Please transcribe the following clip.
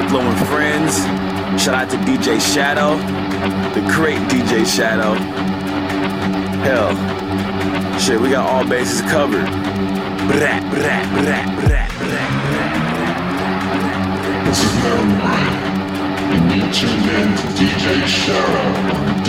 Flowing Friends. Shout out to DJ Shadow, the great DJ Shadow. Hell, shit, we got all bases covered. Brat, brat, brat, brat, brat, brat. This is Mary Ryan, and you tuned in to DJ Shadow.